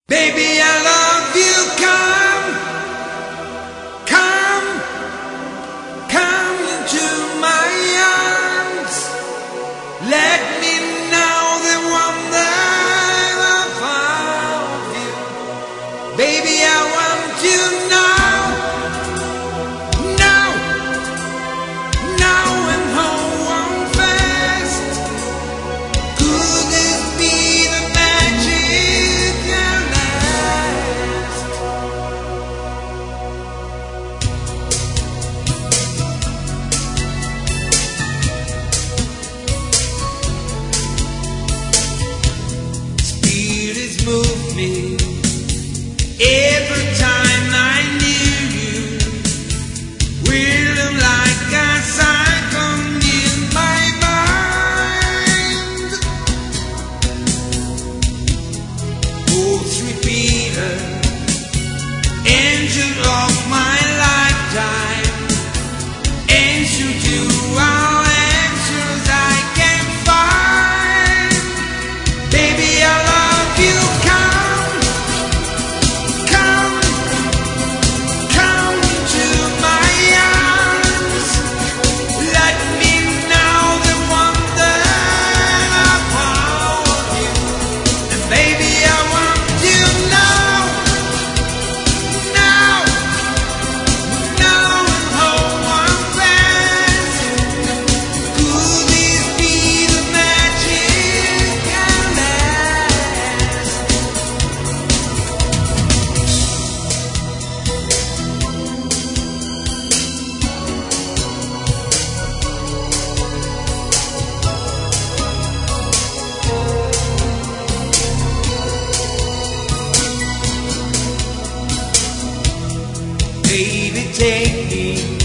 Baby, I love you. Come into my arms. Let me know the wonder of you. Baby, I want you now, and hold on fast. Could this be the magic that lasts? Spirits move me every time I knew you. Rhythm like a cyclone in my mind. Oh, sweet Peter, angel of my lifetime, answer to all answers I can find. Baby, I love you. Come to my arms. Let me know the wonder of you. And baby, I want you now, and hold on fast. Could this be the magic that lasts? Baby, take me